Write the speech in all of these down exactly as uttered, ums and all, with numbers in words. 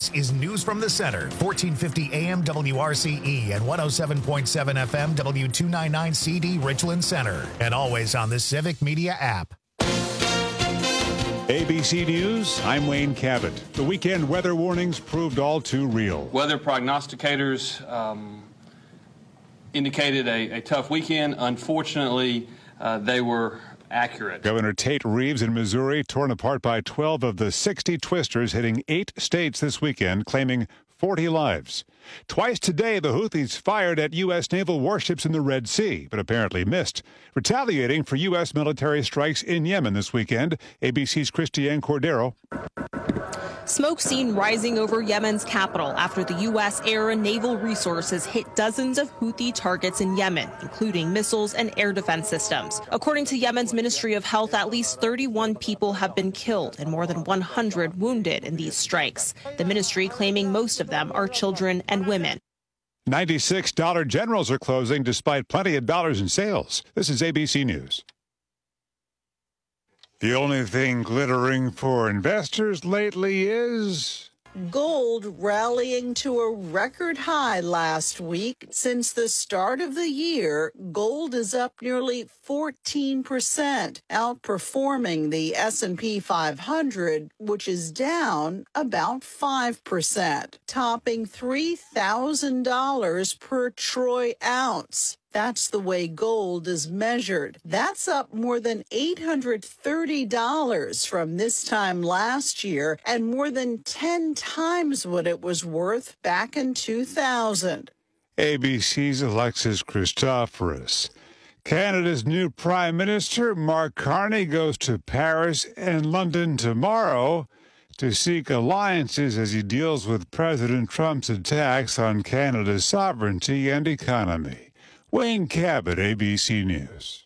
This is News from the Center, fourteen fifty A M W R C E and one oh seven point seven F M W two ninety-nine C D Richland Center. And always on the Civic Media app. A B C News, I'm Wayne Cabot. The weekend weather warnings proved all too real. Weather prognosticators um, indicated a, a tough weekend. Unfortunately, uh, they were accurate. Governor Tate Reeves in Missouri torn apart by twelve of the sixty twisters hitting eight states this weekend, claiming forty lives. Twice today, the Houthis fired at U S naval warships in the Red Sea, but apparently missed, retaliating for U S military strikes in Yemen this weekend. A B C's Christiane Cordero. Smoke seen rising over Yemen's capital after the U S air and naval resources hit dozens of Houthi targets in Yemen, including missiles and air defense systems. According to Yemen's Ministry of Health, at least thirty-one people have been killed and more than one hundred wounded in these strikes. The ministry claiming most of them are children and women. ninety-six Dollar Generals are closing despite plenty of dollars in sales. This is A B C News. The only thing glittering for investors lately is gold rallying to a record high last week. Since the start of the year, gold is up nearly fourteen percent, outperforming the S and P five hundred, which is down about five percent, topping three thousand dollars per troy ounce. That's the way gold is measured. That's up more than eight hundred thirty dollars from this time last year and more than ten times what it was worth back in two thousand. A B C's Alexis Christoforous. Canada's new Prime Minister, Mark Carney, goes to Paris and London tomorrow to seek alliances as he deals with President Trump's attacks on Canada's sovereignty and economy. Wayne Cabot, A B C News.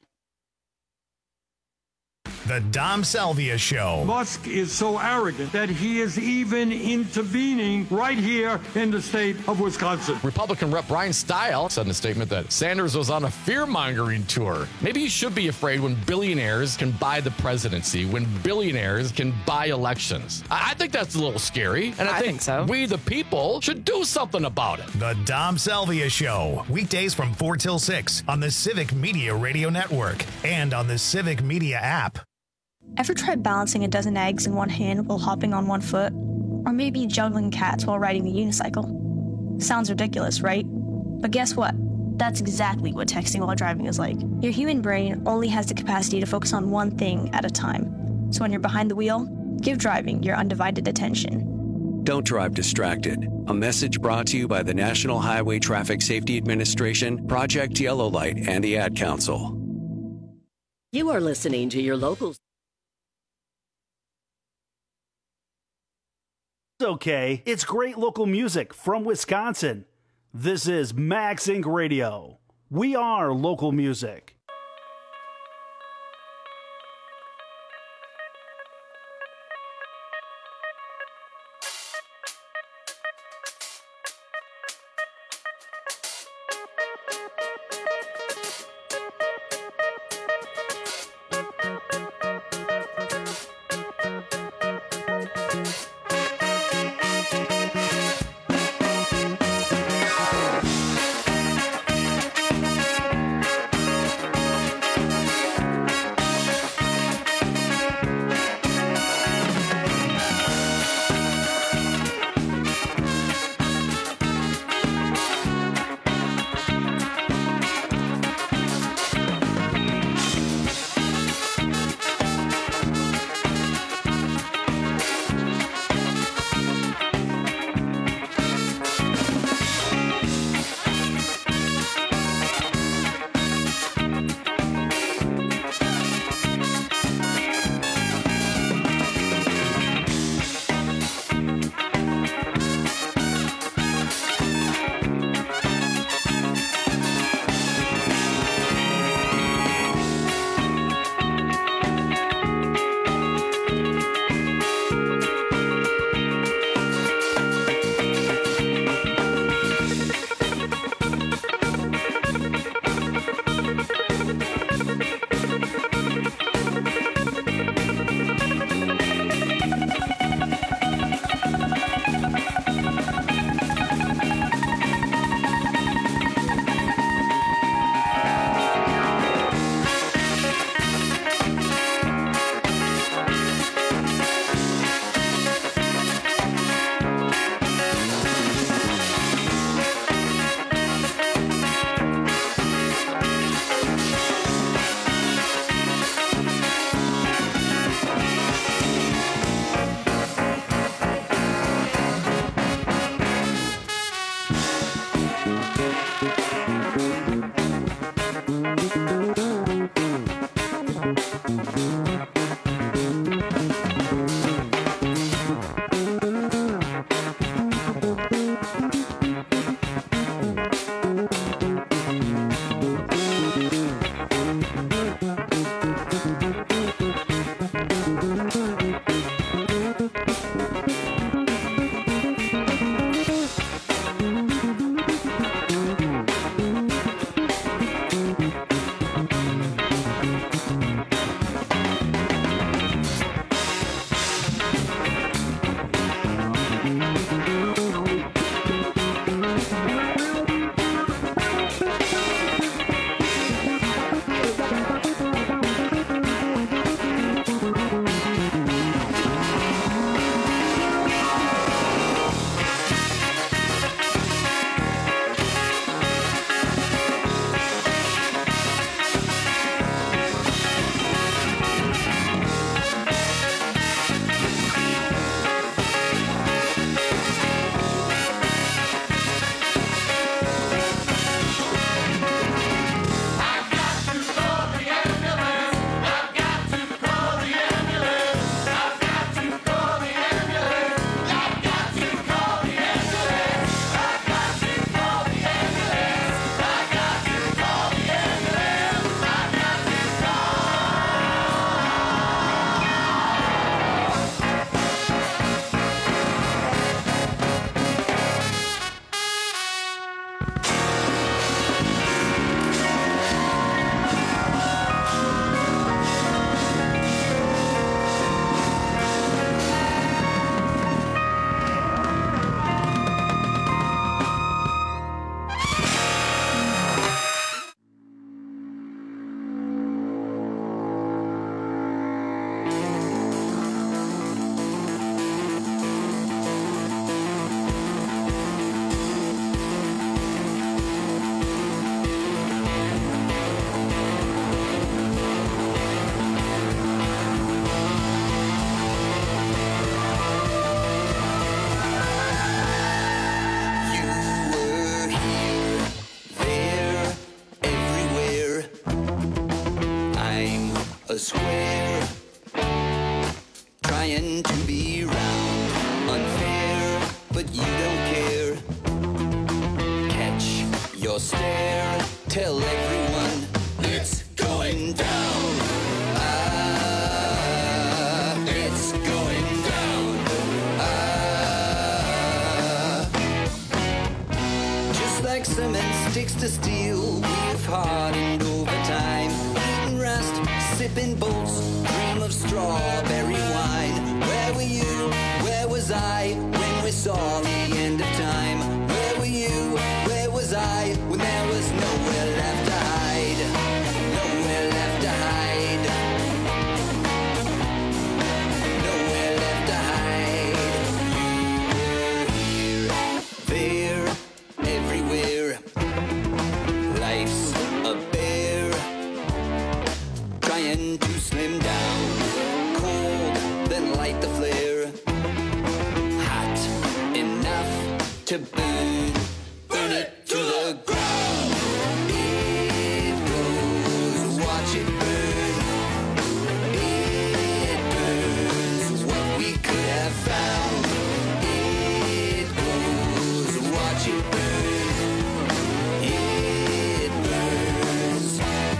The Dom Salvia Show. Musk is so arrogant that he is even intervening right here in the state of Wisconsin. Republican Rep Brian Stile said in a statement that Sanders was on a fear-mongering tour. Maybe he should be afraid when billionaires can buy the presidency, when billionaires can buy elections. I, I think that's a little scary, and I, I think, think so. we, the people, should do something about it. The Dom Salvia Show. Weekdays from four till six on the Civic Media Radio Network and on the Civic Media app. Ever tried balancing a dozen eggs in one hand while hopping on one foot? Or maybe juggling cats while riding a unicycle? Sounds ridiculous, right? But guess what? That's exactly what texting while driving is like. Your human brain only has the capacity to focus on one thing at a time. So when you're behind the wheel, give driving your undivided attention. Don't drive distracted. A message brought to you by the National Highway Traffic Safety Administration, Project Yellow Light, and the Ad Council. You are listening to your local... Okay, it's great local music from Wisconsin. This is Max Incorporated. Radio. We are local music. trying to be round, unfair, but you don't care. Catch your stare, tell everyone it's going down. Ah, it's going down. Ah, just like cement sticks to steel, we've hardened over time. Eating rust, sipping bolts, dream of strawberry wine. Where were you? Where was I when we saw the end of time? Where were you? Where was I when there was nowhere left to hide? Nowhere left to hide. Nowhere left to hide. You were here, there, everywhere. Life's a bear, trying to slim down. Cold, then light the flare. Hot enough to burn, burn it to the ground. It goes, watch it burn. It burns what we could have found. It goes, watch it burn. It burns.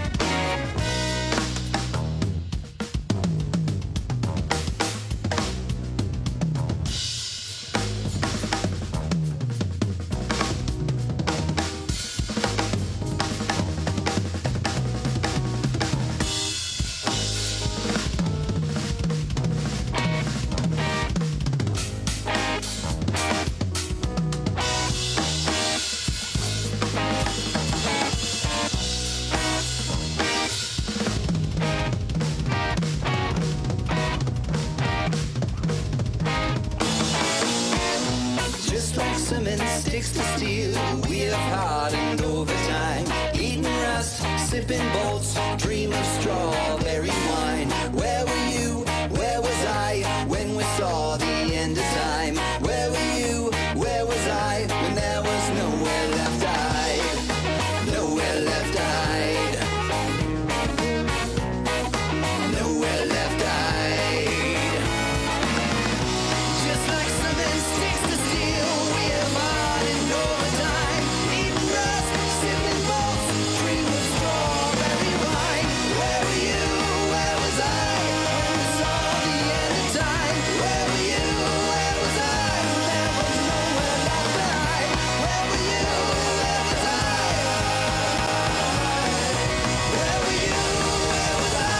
Just like cement sticks to steel, we have hardened over time. Eating rust, sipping bolts, dream of strawberry wine. Where were you? Where was I when we saw the end of time? Where were you? Where was I when there was nowhere left to hide? Nowhere left to hide. Nowhere left to hide. Just like cement sticks to steel, we have hardened over time. Eating rust, sipping bolts, dream of strawberry wine. Where were you? Where was I when we saw the end of time? Where were you? Where was I when there was nowhere left to hide? Where were you? Where was I? Where were you? Where was I?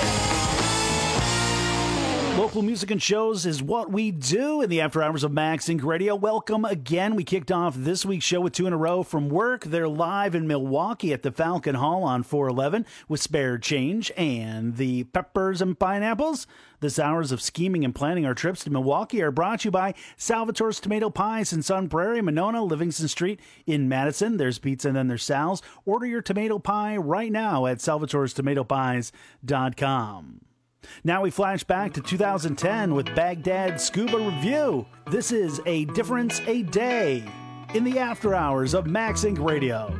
Local music and shows is what we do in the after hours of Max Inc Radio. Welcome again. We kicked off this week's show with two in a row from work. They're live in Milwaukee at the Falcon Hall on four eleven with Spare Change and the Peppers and Pineapples. This hours of scheming and planning our trips to Milwaukee are brought to you by Salvatore's Tomato Pies in Sun Prairie, Monona, Livingston Street in Madison. There's pizza and then there's Sal's. Order your tomato pie right now at salvatores tomato pies dot com. Now we flash back to two thousand ten with Baghdad Scuba Review. This is A Difference a Day in the after hours of Max Inc Radio.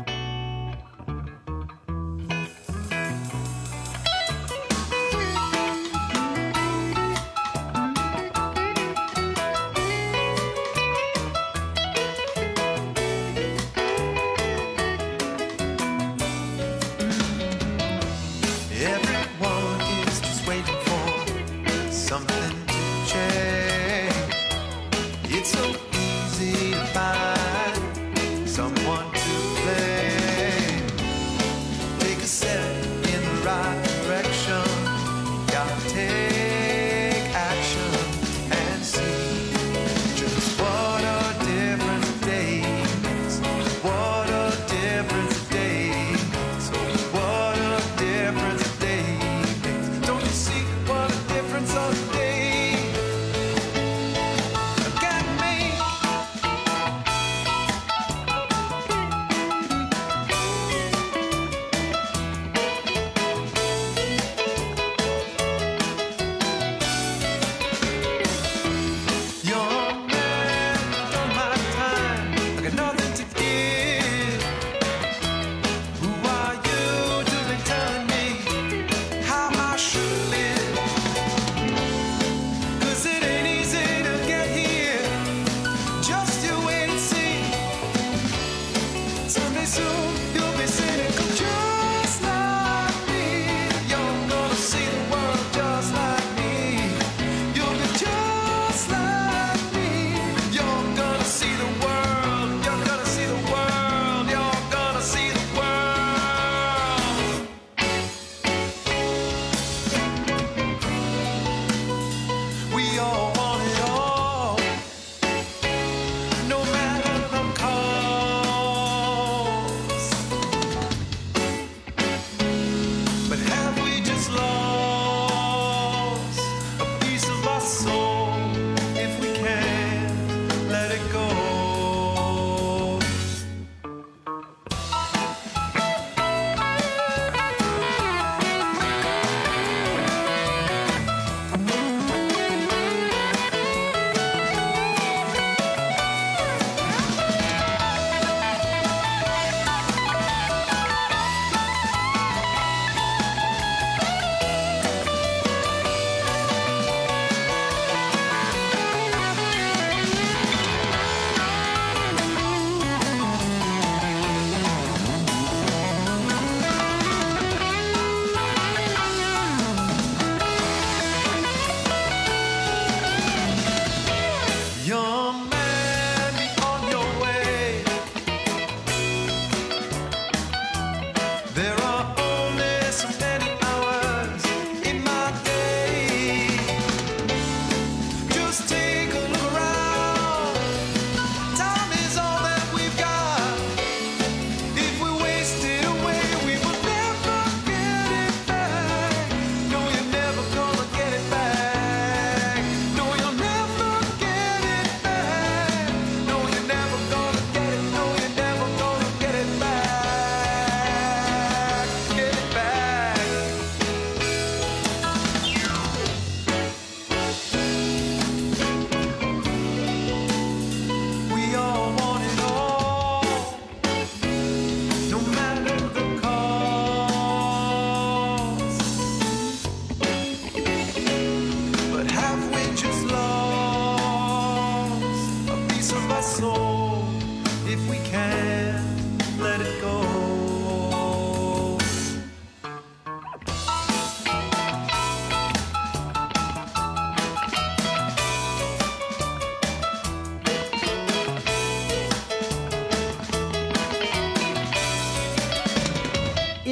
Everyone is just waiting for something to change. It's so easy to find someone to blame. Take a step in the right direction. Gotta take action and see just what a difference a day makes. What a difference a day. So what a difference a day makes. Don't you see what a difference a day can make?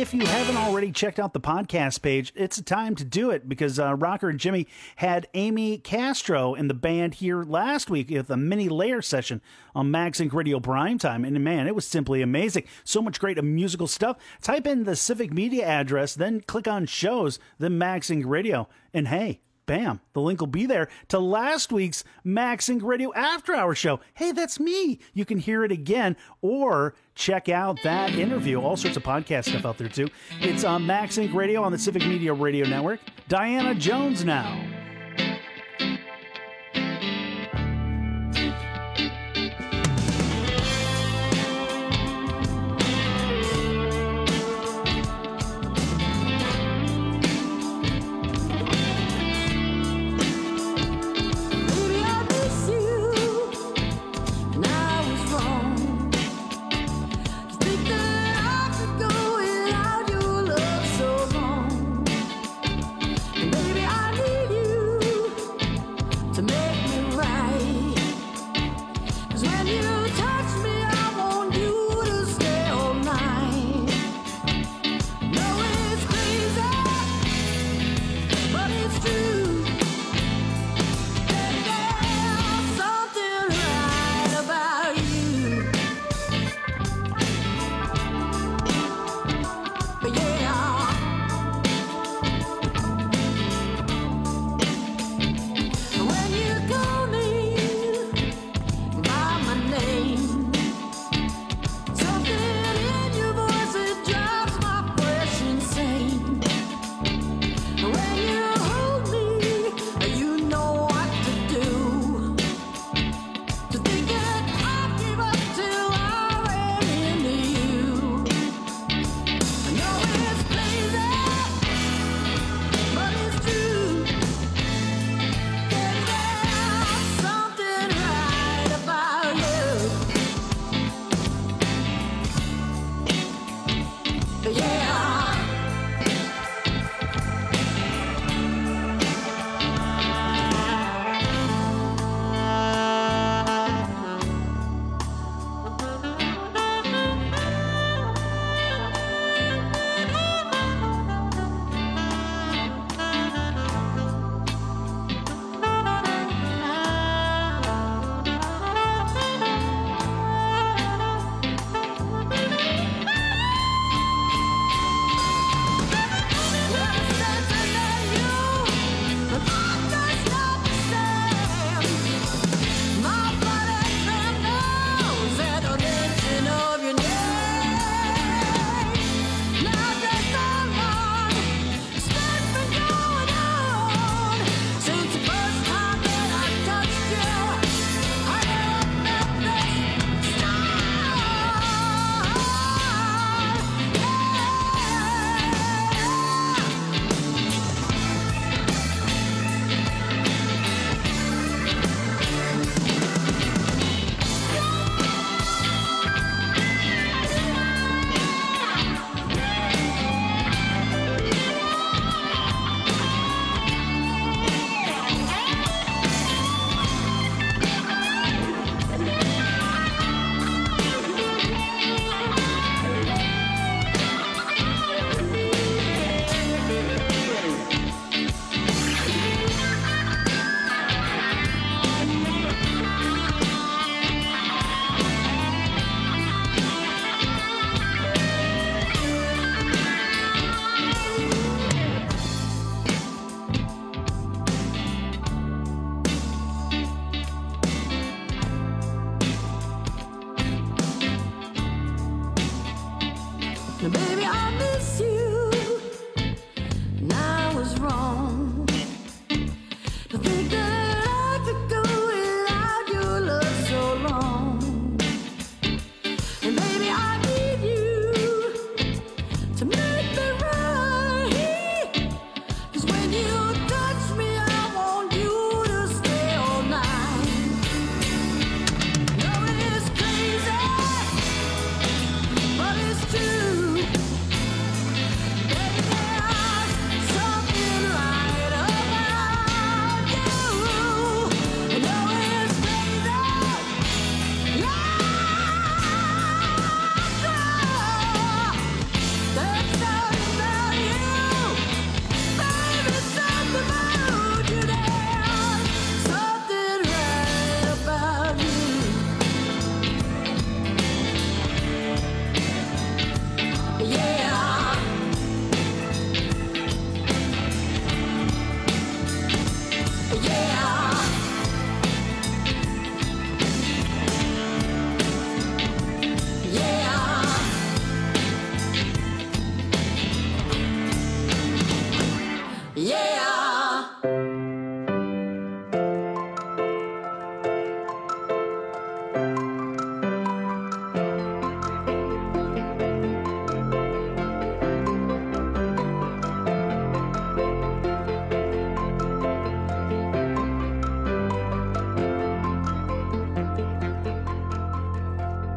if you haven't already checked out the podcast page, it's a time to do it because uh, Rocker and Jimmy had Amy Castro in the band here last week with a mini layer session on MagSync Radio Primetime. And man, it was simply amazing. So much great musical stuff. Type in the Civic Media address, then click on shows, then MagSync Radio. And hey, bam, the link will be there to last week's MagSync Radio After Hour show. Hey, that's me. You can hear it again or check out that interview. All sorts of podcast stuff out there, too. It's on MagSync Radio on the Civic Media Radio Network. Diana Jones now. Baby, I need you.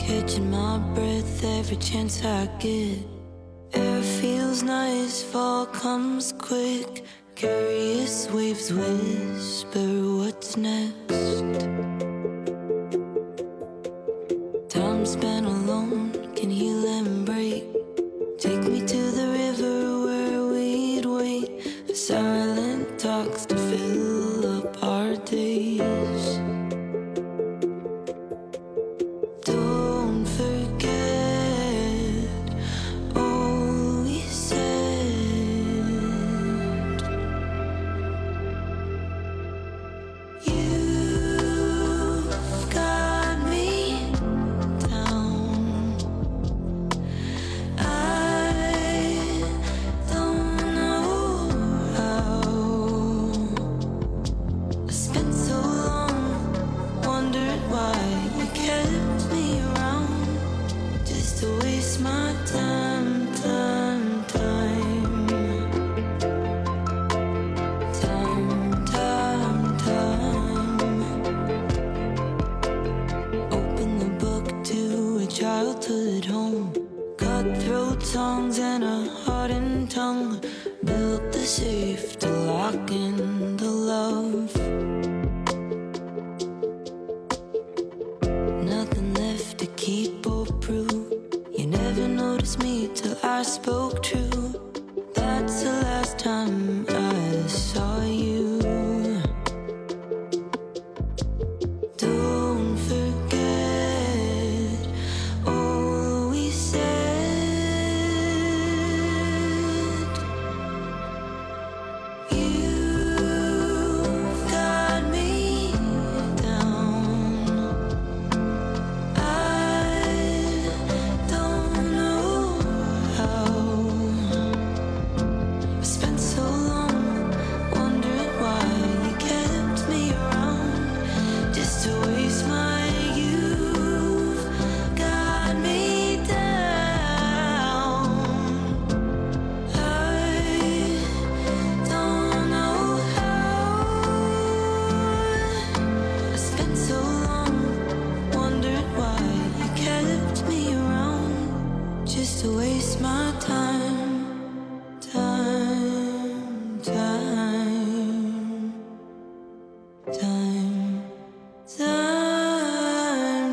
catching my breath every chance I get. Air feels nice, fall comes quick. Curious waves whisper what's next. Time spent alone can heal and break. Take me to the river where we'd wait for silent talks to fill up our days. Don't forget all we said. You've got me down. I don't know how. I spent so long, wondered why you kept me around, just to waste my time, time, time. Time, time, time. Open the book to a childhood home. Cutthroat songs and a hardened tongue. Built the safe to lock in the love. Nothing left to keep or prove. You never noticed me till I spoke true. That's the last time I saw you. Don't forget all we said. You've got me down. I don't know how. I spent so long wondering why you kept me around, just to waste my youth. Got me down. I don't know how. I spent so long wondering why you kept me around, just to waste my time, time, time, time, time,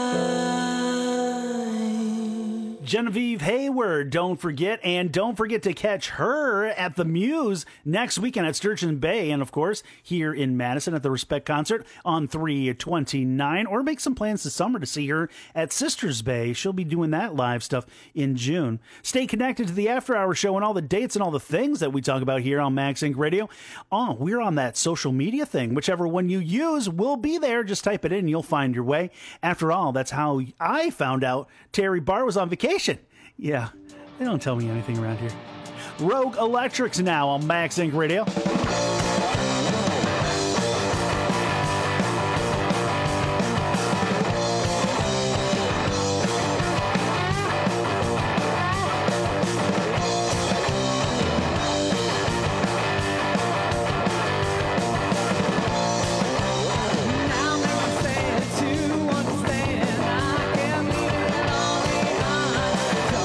time. Genevieve Hayward, don't forget. And don't forget to catch her at the Muse next weekend at Sturgeon Bay. And, of course, here in Madison at the Respect Concert on three twenty-nine. Or make some plans this summer to see her at Sisters Bay. She'll be doing that live stuff in June. Stay connected to the After Hour Show and all the dates and all the things that we talk about here on Max Inc Radio. Oh, we're on that social media thing. Whichever one you use will be there. Just type it in and you'll find your way. After all, that's how I found out Terry Barr was on vacation. Yeah, they don't tell me anything around here. Rogue Electrics now on Max Inc Radio.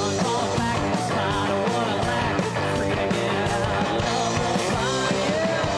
Done all back in spite of what I lack. Free to get out of love will find you.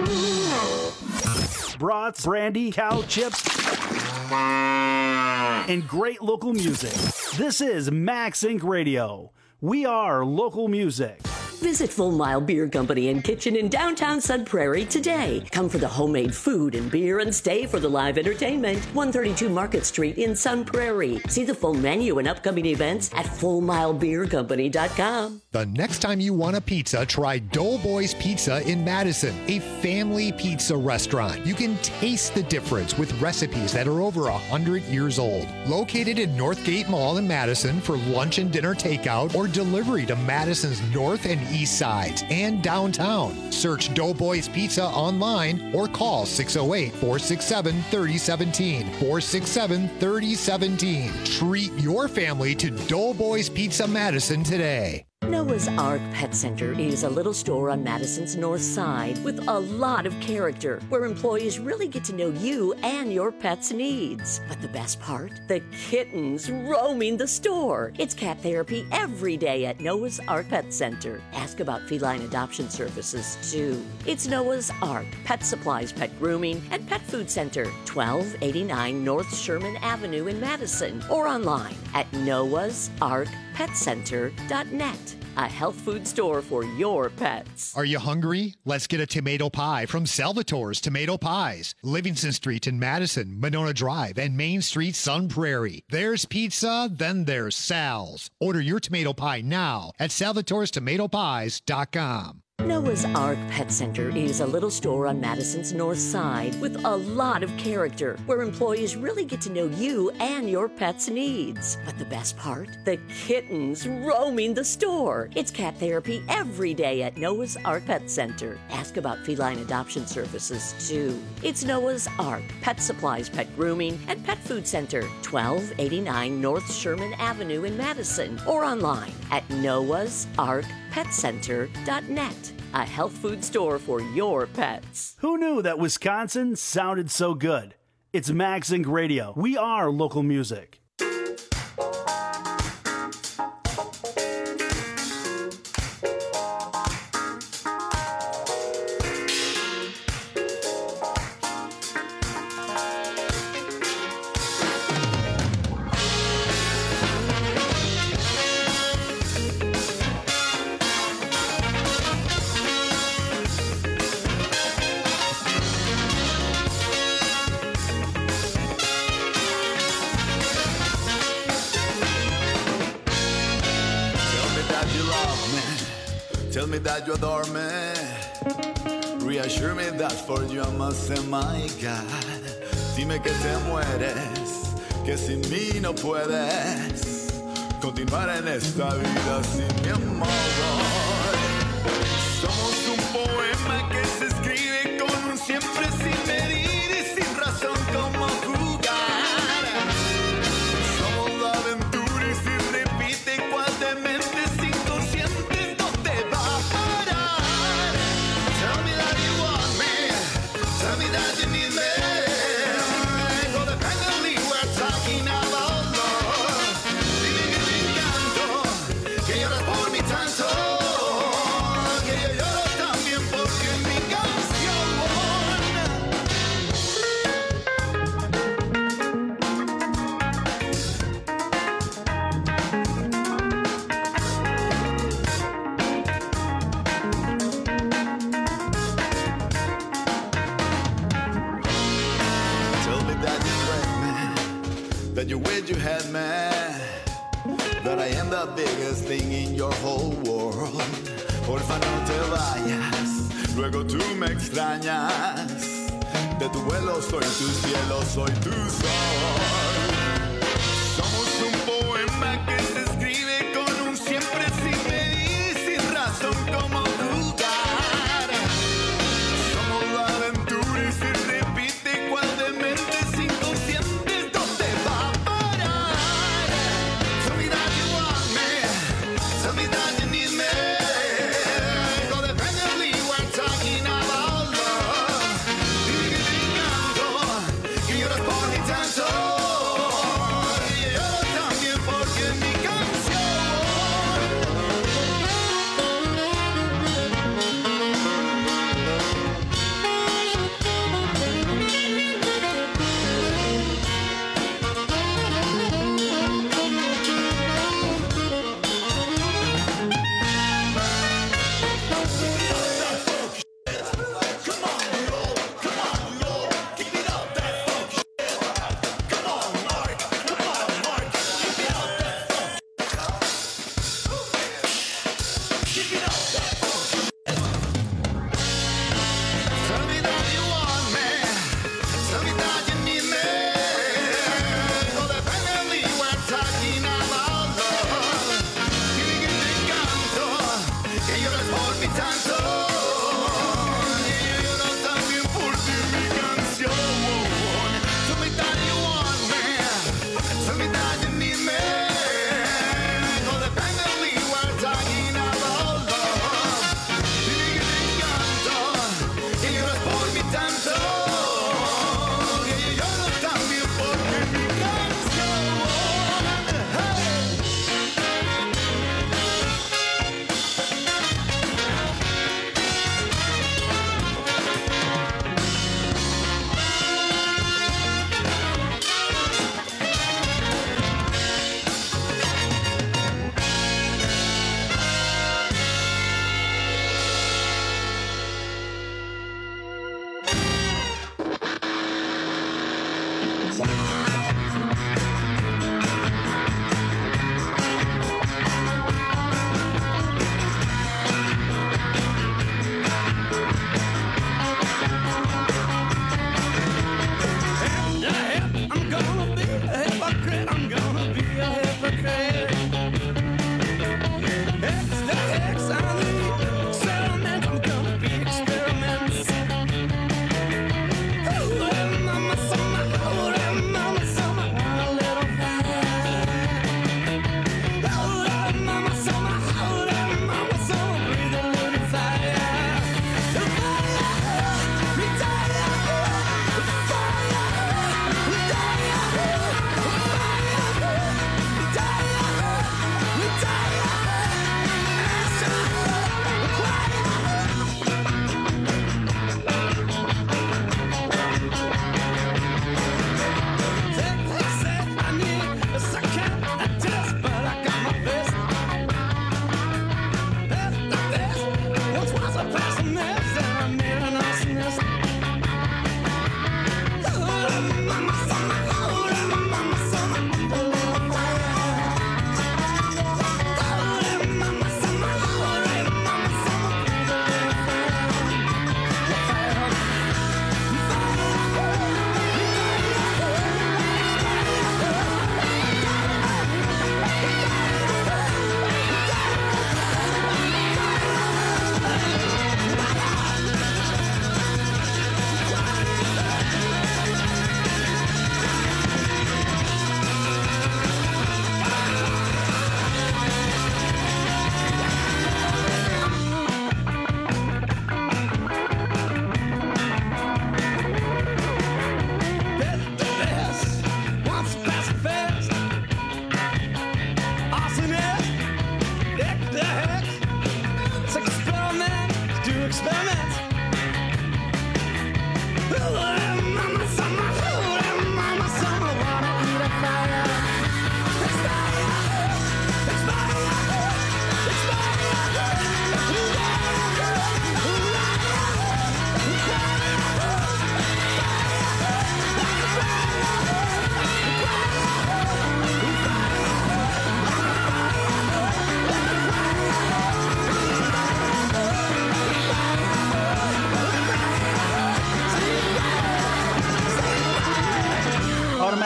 Brats, brandy, cow chips, and great local music. This is Max Inc Radio. We are local music. Visit Full Mile Beer Company and Kitchen in downtown Sun Prairie today. Come for the homemade food and beer and stay for the live entertainment. one thirty-two Market Street in Sun Prairie. See the full menu and upcoming events at full mile beer company dot com. The next time you want a pizza, try Doughboys Pizza in Madison, a family pizza restaurant. You can taste the difference with recipes that are over one hundred years old. Located in Northgate Mall in Madison for lunch and dinner takeout or delivery to Madison's north and east sides and downtown. Search Doughboys Pizza online or call six oh eight, four six seven, three oh one seven, four six seven, three oh one seven. Treat your family to Doughboys Pizza Madison today. Noah's Ark Pet Center is a little store on Madison's north side with a lot of character where employees really get to know you and your pet's needs. But the best part? The kittens roaming the store. It's cat therapy every day at Noah's Ark Pet Center. Ask about feline adoption services too. It's Noah's Ark Pet Supplies, Pet Grooming, and Pet Food Center, twelve eighty-nine North Sherman Avenue in Madison, or online at noahs ark pet center dot net. A health food store for your pets. Are you hungry? Let's get a tomato pie from Salvatore's Tomato Pies. Livingston Street in Madison, Monona Drive, and Main Street, Sun Prairie. There's pizza, then there's Sal's. Order your tomato pie now at salvatores tomato pies dot com. Noah's Ark Pet Center is a little store on Madison's north side with a lot of character where employees really get to know you and your pet's needs. But the best part? The kittens roaming the store. It's cat therapy every day at Noah's Ark Pet Center. Ask about feline adoption services too. It's Noah's Ark Pet Supplies, Pet Grooming, and Pet Food Center, twelve eighty-nine North Sherman Avenue in Madison, or online at noahs ark pet center dot net. A health food store for your pets. Who knew that Wisconsin sounded so good? It's Max Inc Radio. We are local music. Tell me that you adore me. Reassure me that for you I must say my God. Dime que te mueres, que sin mí no puedes continuar en esta vida sin mi amor. Somos un poema que se escribe con un siempre sin medir y sin razón como jugar. Somos la aventura y si repite igual de mente. That you wish you had me, that I am the biggest thing in your whole world. Porfa no te vayas, luego tú me extrañas. De tu vuelo soy tu cielo, soy tu sol. Somos un poema que se escribe con un siempre sin medir, sin razón como jugar. Somos la aventura y si repite cual de mente sin conciencia. Tanto, y yo también porque mi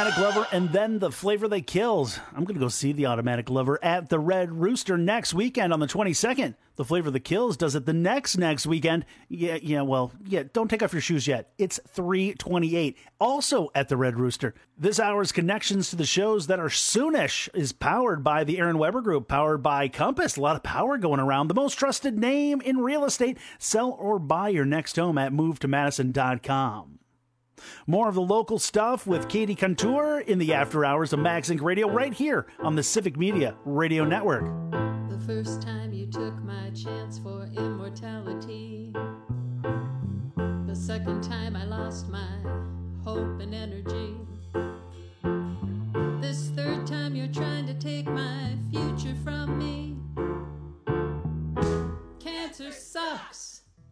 Automatic Lover and then The Flavor That Kills. I'm going to go see the Automatic Lover at the Red Rooster next weekend on the twenty-second. The Flavor That Kills does it the next next weekend. Yeah, yeah, well, yeah, don't take off your shoes yet. It's three twenty-eight, also at the Red Rooster. This hour's connections to the shows that are soonish is powered by the Aaron Weber Group, powered by Compass. A lot of power going around. The most trusted name in real estate. Sell or buy your next home at move to madison dot com. More of the local stuff with Katie Contour in the after hours of MagSync Radio right here on the Civic Media Radio Network. The first time you took my chance for immortality. The second time I lost my hope and energy. This third time you're trying to take my future from me. Cancer sucks.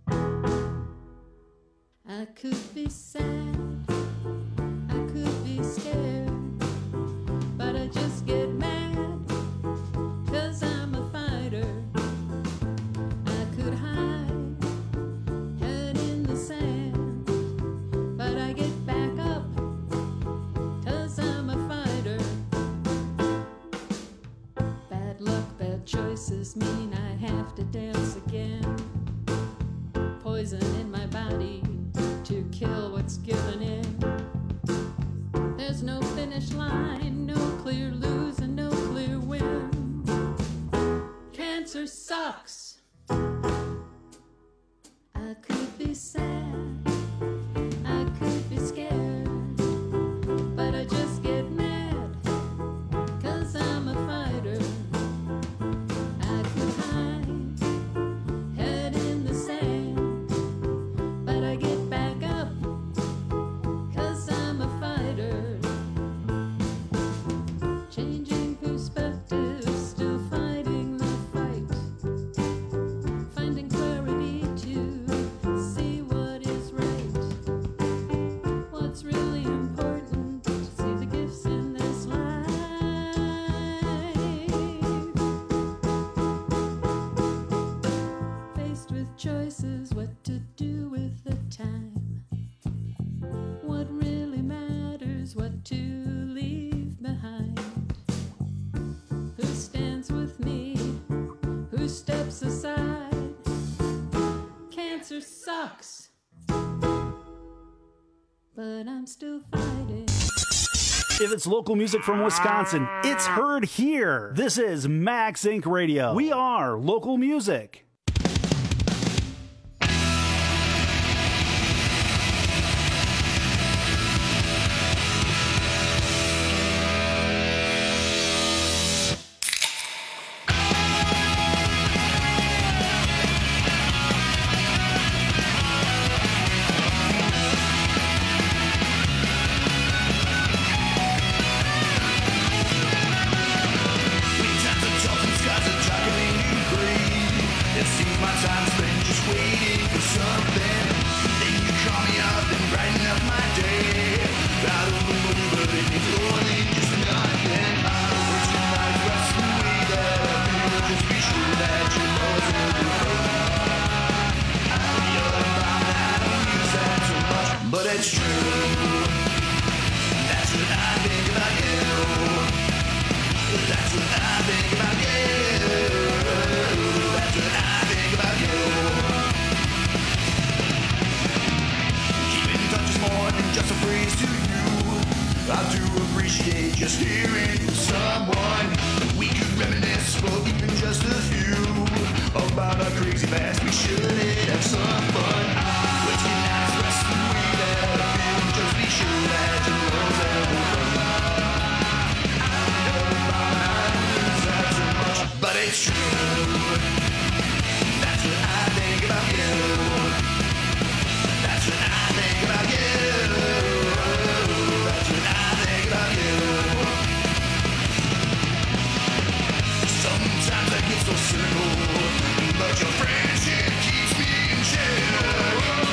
I could be sad, I could be scared, but I just get mad, 'cause I'm a fighter. I could hide, head in the sand, but I get back up, 'cause I'm a fighter. Bad luck, bad choices mean I have to dance again. Poison in my body to kill what's given in. There's no finish line, no clear lose and no clear win. Cancer sucks. I could be sad, I could be scared, but I just get mad, 'cause I'm a fighter. I could hide, head in the sand, but I get back up, 'cause I'm a fighter. Changing perspective, still fighting the fight. Finding clarity to see what is right. What's really important, to see the gifts in this life. Faced with choices, what to do with the time. What really matters, what to leave behind. Who stands with me, who steps aside. Cancer sucks, but I'm still fighting. If it's local music from Wisconsin, it's heard here. This is MagSync Radio. We are local music. But it's true. That's what I think about you. That's what I think about you. That's what I think about you. Keeping in touch is more than just a phrase to you. I do appreciate just hearing from someone. We could reminisce for even just a few about our crazy past. We should have some fun. Let's get nice, rest the way that I feel. Just be sure that you know that we're fun. But it's true. That's what I think about you. That's what I think about you. That's what I think about you. Sometimes I get so cynical, but your friendship keeps me in check.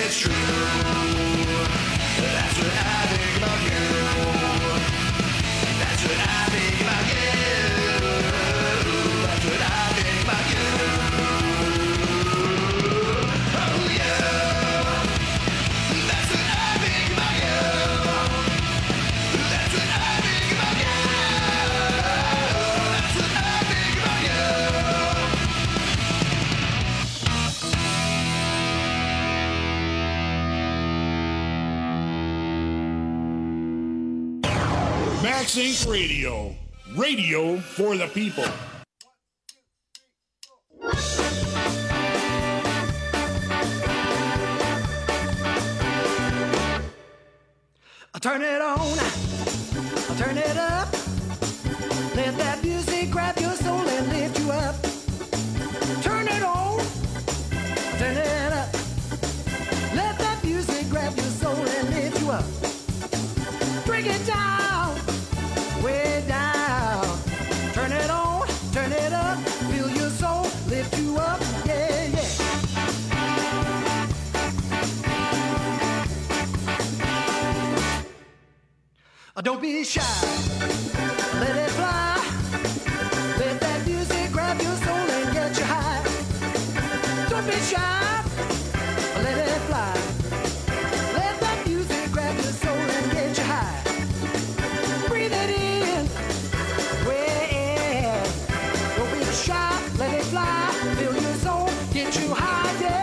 it's true. That's what I think about you. That's what I think about you. That's what I think about you. Oh yeah. That's what I think about you. That's what I think about you. That's what I think about you. Max Inc Radio. Radio for the people. I'll turn it on, I'll turn it up. Let that music grab your soul and lift you up. Turn it on, turn it up. Let that music grab your soul and lift you up. Bring it down, way down. Turn it on, turn it up. Feel your soul lift you up, yeah, yeah. Don't be shy, let it fly. Let that music grab your soul and get you high. Don't be shy, let it fly. Let that music grab your soul and get you high. Breathe it in, way in. Don't be shy, let it fly. Feel your soul, get you high, yeah.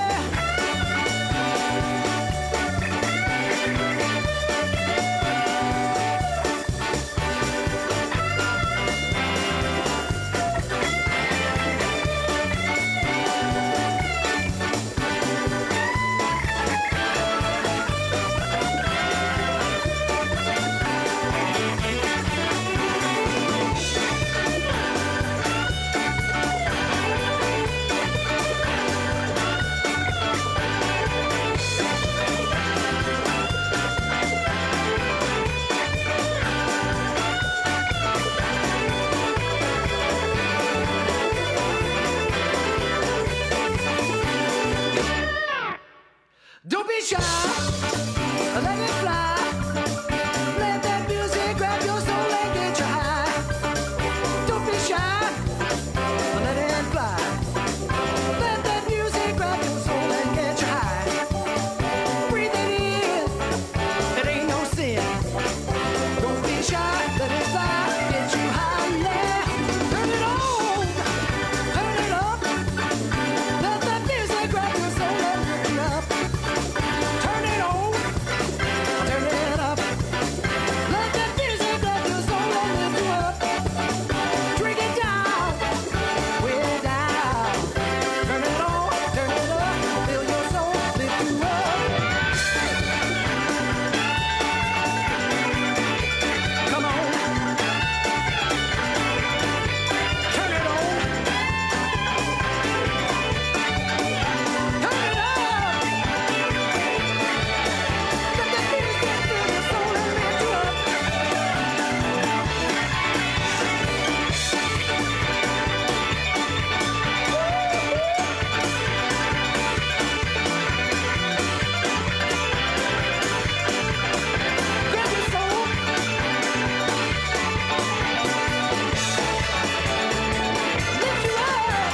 Don't be shy, let it fly. Let that music grab your soul and get you high. Don't be shy, let it fly. Let that music grab your soul and get you high. Breathe it in, it ain't no sin. Don't be shy, let it fly, get you high, yeah. Turn it on, turn it up. Let that music grab your soul and lift you up. Turn it on, turn it up. Let that music grab your soul and lift you up. Drink it down, way down. Turn it on, turn it up. Feel your soul lift you up. Come on, turn it on, turn it up. Let that music fill your soul and lift you up. Grab your soul. Lift you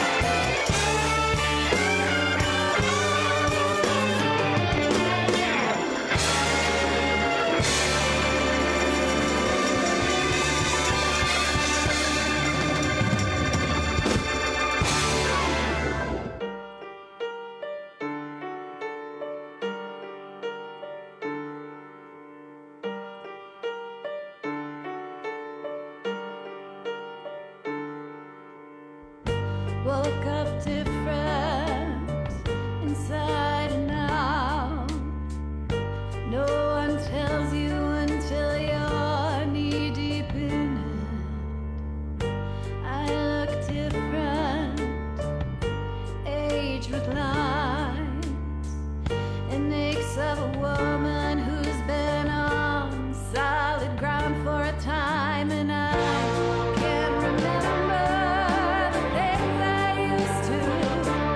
Woke up different inside and out. No one tells you until you're knee deep in it. I look different, aged with lines, and aches of a woman who's been on solid ground for a time, and I can't remember the things I used to.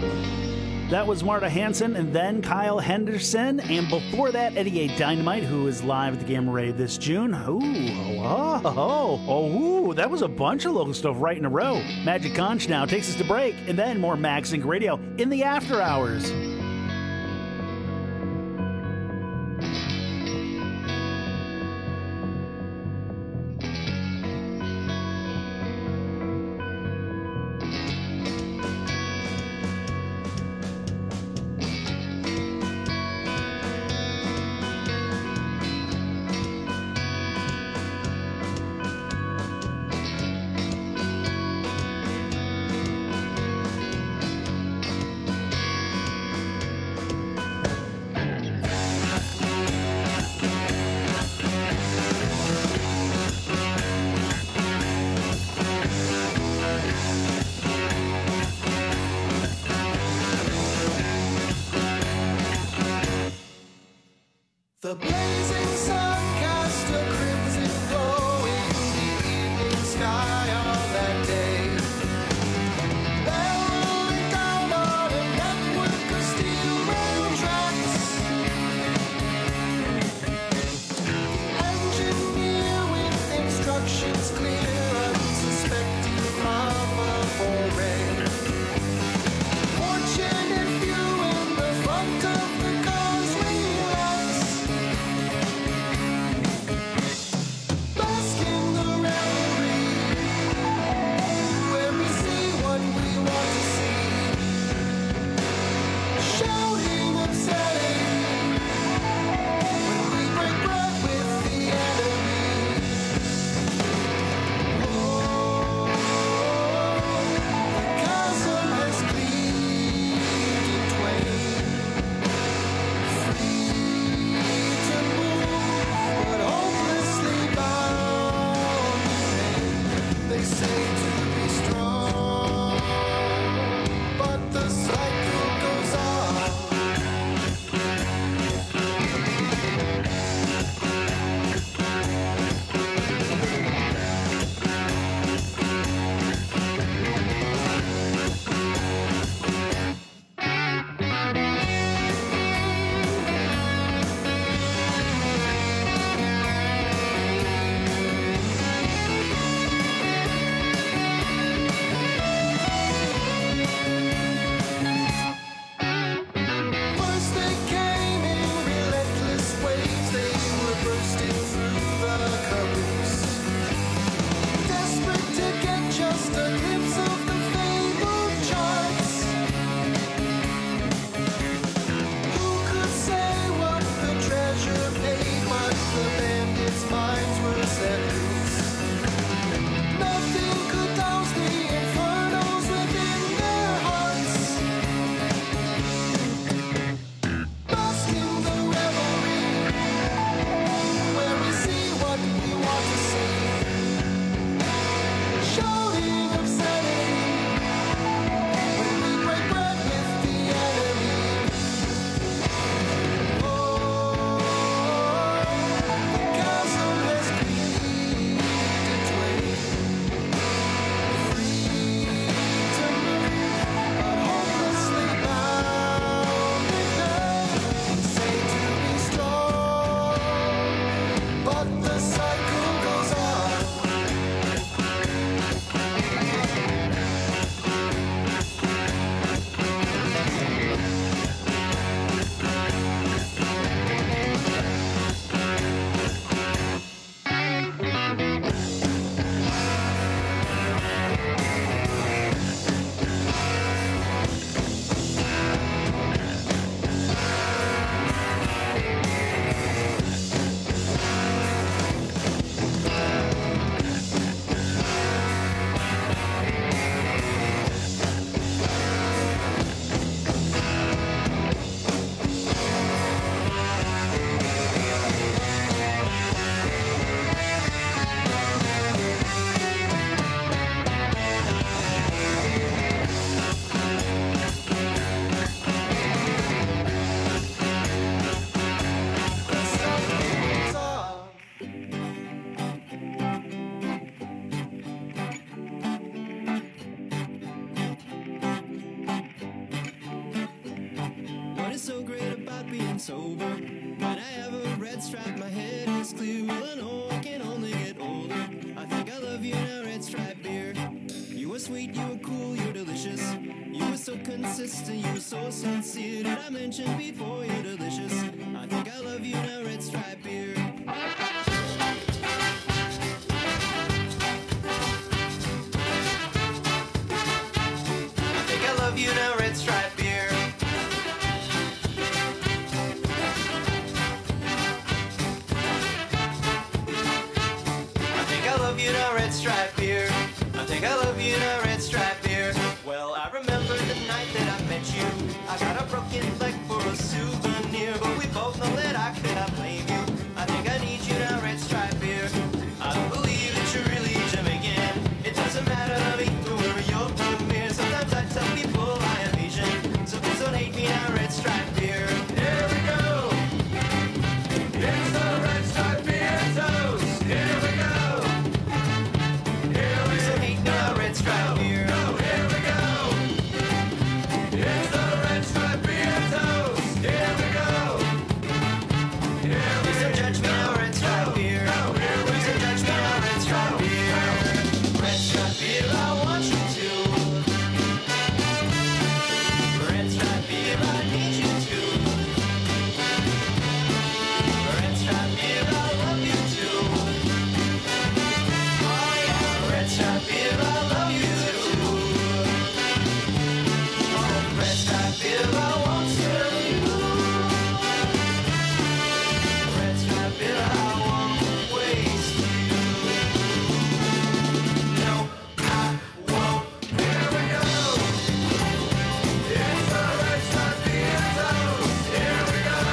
That was Marta Hanson and then Kyle Henderson. And before that, Eddie A. Dynamite, who is live at the Gamma Ray this June. Ooh, oh, oh, oh, ooh, that was a bunch of local stuff right in a row. Magic Conch now takes us to break, and then more MagSync Radio in the after hours. The blazing sun cast a crimson glow in the evening sky on that day. Barreling down on a network of steel rail tracks. Engineer with instructions clear, unsuspecting of a foray. Fortunate few in the front of the cars relax. sober. When I have a red stripe, my head is clear. Well, I know I can only get older. I think I love you now, red stripe beer. You were sweet, you were cool, you were delicious. You were so consistent, you were so sincere. Did I mention before you're delicious? I think I love you now, red stripe beer. I think I love you now, red stripe beer. I think I love you now, red stripe beer. I think I love you now, red stripe beer. Well, I remember the night that I met you. I got a broken leg for a souvenir, but we both know that I cannot blame you. I think I need you now, red stripe beer. I don't believe that you're really Jamaican. It doesn't matter to me who are your premier. Sometimes I tell people I am Asian, so please don't hate me now, red stripe beer. Here we go. It's the red stripe beer toast. Here we go. Here we so hate me now, red stripe beer. No, here we go. It's the red stripe beer toast. Here we go. Here we so judge me now, red stripe beer. No, here we so judge me now, red stripe beer. Red stripe beer, I want you to. Red stripe beer, I need you to. Red stripe beer, I love you too. Oh yeah, red stripe beer, I love you too. Oh, red stripe beer, I want you. Red stripe beer, I won't waste you. No, I won't. Here we go. It's the red stripe beer toast. Here we go.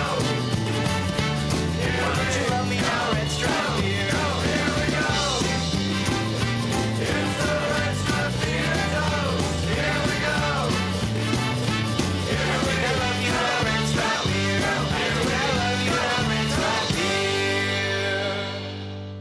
Why don't you love me now, red stripe beer? Here we go. It's the red stripe beer toast. Here we go. Here we go. I love you now, red stripe beer. I think I love you now, red stripe beer.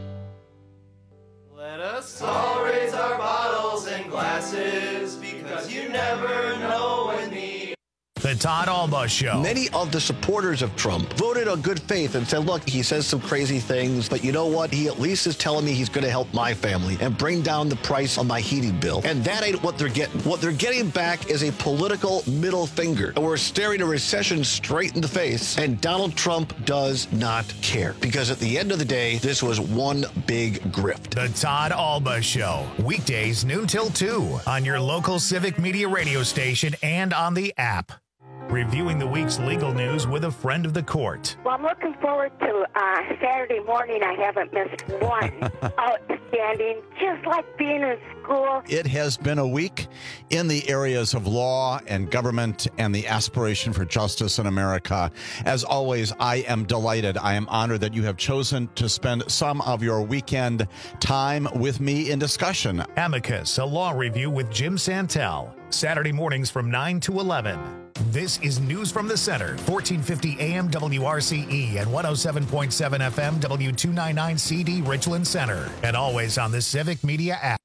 Let us all raise our bottles and glasses, because you never know when the The Todd Alba Show. Many of the supporters of Trump voted on good faith and said, look, he says some crazy things, but you know what? He at least is telling me he's going to help my family and bring down the price on my heating bill. And that ain't what they're getting. What they're getting back is a political middle finger. And we're staring a recession straight in the face. And Donald Trump does not care. Because at the end of the day, this was one big grift. The Todd Alba Show. Weekdays noon till two on your local Civic Media radio station and on the app. Reviewing the week's legal news with a friend of the court. Well, I'm looking forward to uh, Saturday morning. I haven't missed one. Outstanding, just like being in school. It has been a week in the areas of law and government and the aspiration for justice in America. As always, I am delighted. I am honored that you have chosen to spend some of your weekend time with me in discussion. Amicus, a law review with Jim Santel. Saturday mornings from nine to eleven. This is News from the Center, fourteen fifty A M W R C E and one oh seven point seven F M W two ninety-nine C D Richland Center. And always on the Civic Media app.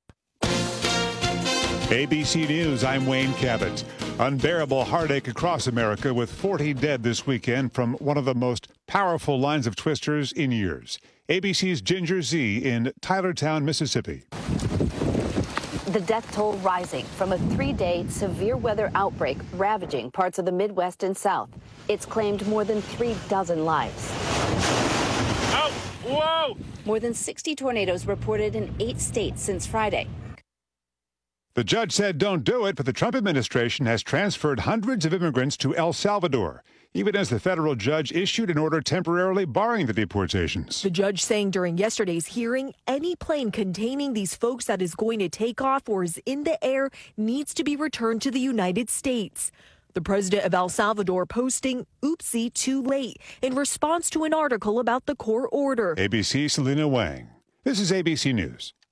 A B C News, I'm Wayne Cabot. Unbearable heartache across America with forty dead this weekend from one of the most powerful lines of twisters in years. A B C's Ginger Z in Tylertown, Mississippi. The death toll rising from a three-day severe weather outbreak ravaging parts of the Midwest and South. It's claimed more than three dozen lives. Oh, whoa! More than sixty tornadoes reported in eight states since Friday. The judge said don't do it, but the Trump administration has transferred hundreds of immigrants to El Salvador, even as the federal judge issued an order temporarily barring the deportations. The judge saying during yesterday's hearing, any plane containing these folks that is going to take off or is in the air needs to be returned to the United States. The president of El Salvador posting, oopsie, too late, in response to an article about the court order. A B C's Selena Wang. This is A B C News.